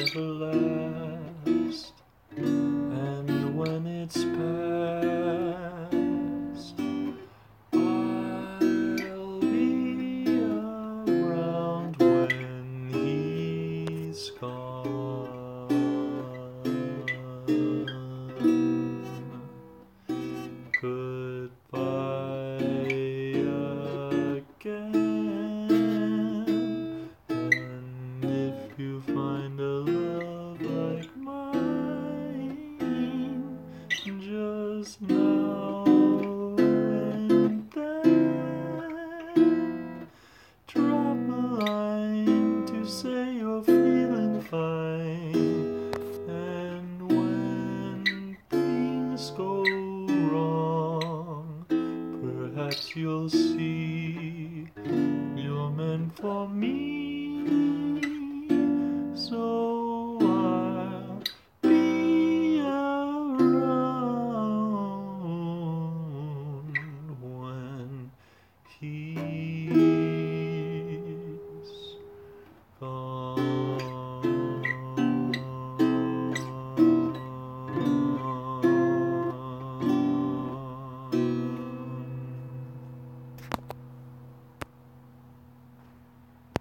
never last. And when it's past, I'll be around when he's gone. Goodbye again. And if you find a love like mine, just now and then, drop a line to say you're feeling fine. And when things go wrong, perhaps you'll see